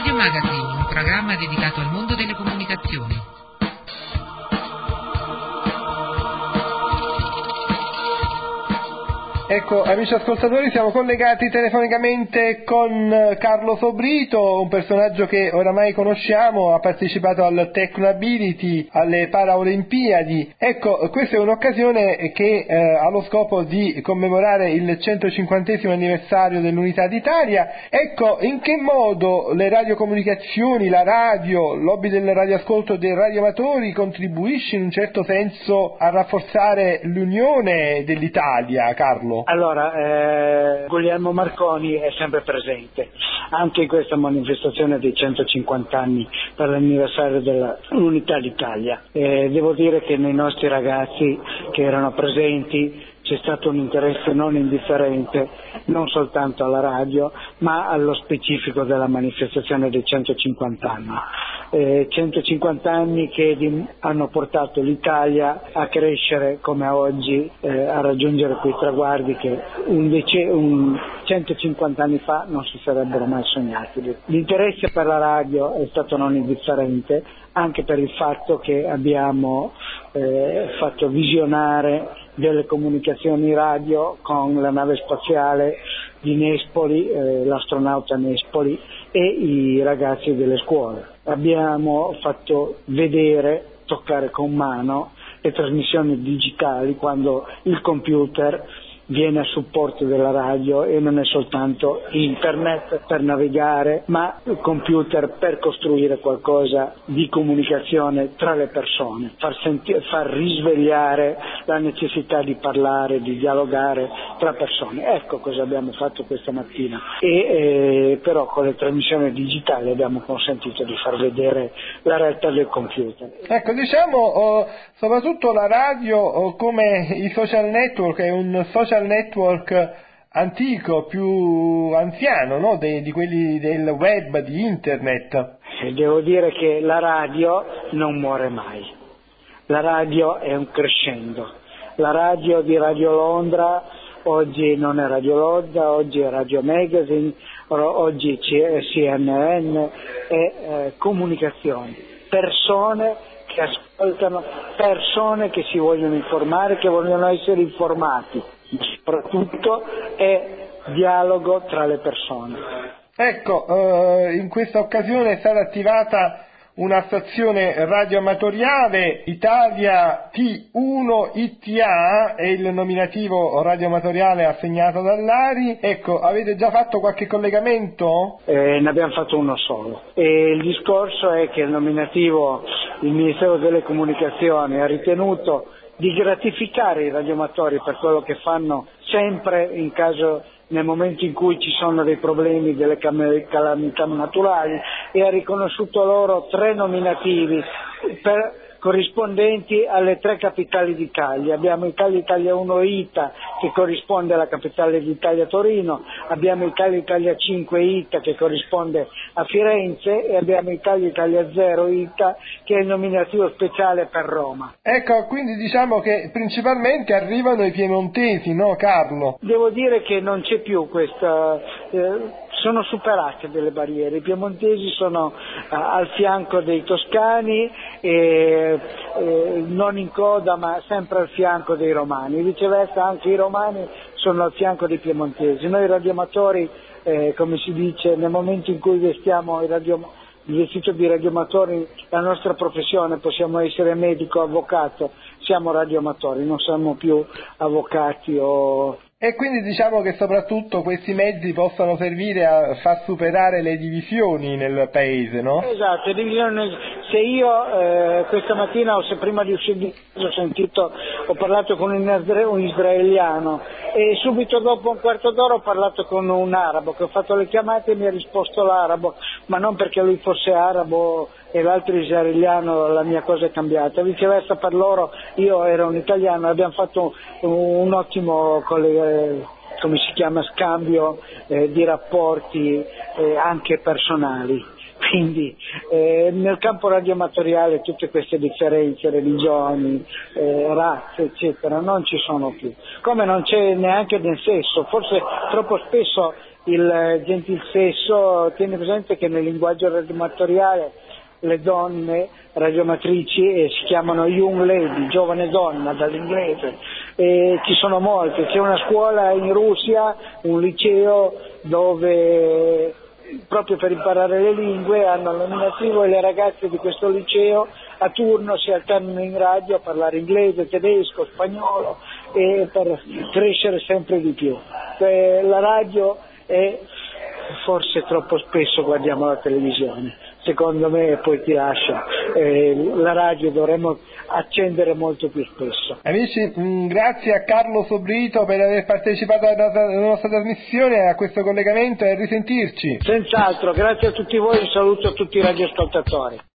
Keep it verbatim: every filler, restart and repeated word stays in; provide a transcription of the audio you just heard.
Radio Magazine, un programma dedicato al mondo delle comunicazioni. Ecco, amici ascoltatori, siamo collegati telefonicamente con Carlo Sobrito, un personaggio che oramai conosciamo, ha partecipato al Technoability, alle Paraolimpiadi. Ecco, questa è un'occasione che eh, ha lo scopo di commemorare il centocinquantesimo anniversario dell'Unità d'Italia. Ecco, in che modo le radiocomunicazioni, la radio, il lobby del radioascolto dei radioamatori contribuisce in un certo senso a rafforzare l'unione dell'Italia, Carlo? Allora, eh, Guglielmo Marconi è sempre presente, anche in questa manifestazione dei centocinquanta anni per l'anniversario dell'Unità d'Italia. Eh, devo dire che nei nostri ragazzi che erano presenti c'è stato un interesse non indifferente, non soltanto alla radio, ma allo specifico della manifestazione dei centocinquanta anni. Eh, centocinquanta anni che di, hanno portato l'Italia a crescere come oggi, eh, a raggiungere quei traguardi che un dece- un centocinquanta anni fa non si sarebbero mai sognati. L'interesse per la radio è stato non indifferente, anche per il fatto che abbiamo eh, fatto visionare delle comunicazioni radio con la nave spaziale di Nespoli, eh, l'astronauta Nespoli e i ragazzi delle scuole. Abbiamo fatto vedere, toccare con mano le trasmissioni digitali quando il computer viene a supporto della radio e non è soltanto internet per navigare, ma il computer per costruire qualcosa di comunicazione tra le persone, far, senti- far risvegliare la necessità di parlare, di dialogare tra persone. Ecco cosa abbiamo fatto questa mattina e eh, però con le trasmissioni digitali abbiamo consentito di far vedere la realtà del computer. Ecco, diciamo oh, soprattutto la radio oh, come i social network è un social network antico, più anziano, no? De, di quelli del web, di internet. E devo dire che la radio non muore mai, la radio è un crescendo, la radio di Radio Londra oggi non è Radio Londra, oggi è Radio Magazine, oggi è C N N, è eh, comunicazione, persone che ascoltano, persone che si vogliono informare, che vogliono essere informati, soprattutto è dialogo tra le persone. Ecco, eh, in questa occasione è stata attivata una stazione radioamatoriale, Italia T uno I T A, è il nominativo radioamatoriale assegnato dall'A R I. Ecco, avete già fatto qualche collegamento? Eh, ne abbiamo fatto uno solo. E il discorso è che il nominativo, il Ministero delle Comunicazioni ha ritenuto di gratificare i radioamatori per quello che fanno sempre in caso, nel momento in cui ci sono dei problemi, delle calamità naturali, e ha riconosciuto loro tre nominativi per, corrispondenti alle tre capitali d'Italia. Abbiamo Italia Italia uno I T A che corrisponde alla capitale d'Italia Torino, abbiamo Italia Italia cinque I T A che corrisponde a Firenze e abbiamo Italia Italia zero I T A che è il nominativo speciale per Roma. Ecco, quindi diciamo che principalmente arrivano i piemontesi, no Carlo? Devo dire che non c'è più questa, eh, sono superate delle barriere, i piemontesi sono eh, al fianco dei toscani e eh, non in coda ma sempre al fianco dei romani, viceversa anche i romani sono al fianco dei piemontesi. Noi radioamatori, eh, come si dice, nel momento in cui vestiamo i radio, il vestito di radioamatori, la nostra professione, possiamo essere medico, avvocato, siamo radioamatori, non siamo più avvocati o... E quindi diciamo che soprattutto questi mezzi possano servire a far superare le divisioni nel paese, no? Esatto, divisioni. Se io eh, questa mattina, o se prima di uscire ho sentito, ho parlato con un israeliano e subito dopo un quarto d'ora ho parlato con un arabo che ho fatto le chiamate e mi ha risposto l'arabo, ma non perché lui fosse arabo e l'altro israeliano, la mia cosa è cambiata, viceversa per loro, io ero un italiano, abbiamo fatto un, un ottimo collega, come si chiama, scambio eh, di rapporti eh, anche personali. Quindi eh, nel campo radioamatoriale tutte queste differenze, religioni, eh, razze, eccetera, non ci sono più. Come non c'è neanche nel sesso, forse troppo spesso il gentil sesso, tieni presente che nel linguaggio radioamatoriale le donne radioamatrici eh, si chiamano young lady, giovane donna dall'inglese, e ci sono molte, c'è una scuola in Russia, un liceo dove proprio per imparare le lingue hanno il nominativo e le ragazze di questo liceo a turno si alternano in radio a parlare inglese, tedesco, spagnolo, e per crescere sempre di più. Eh, la radio è, forse troppo spesso guardiamo la televisione, secondo me, poi ti lascio, eh, la radio dovremmo accendere molto più spesso. Amici, mh, grazie a Carlo Sobrito per aver partecipato alla, alla nostra trasmissione, a questo collegamento, e a risentirci. Senz'altro, grazie a tutti voi, un saluto a tutti i radioascoltatori.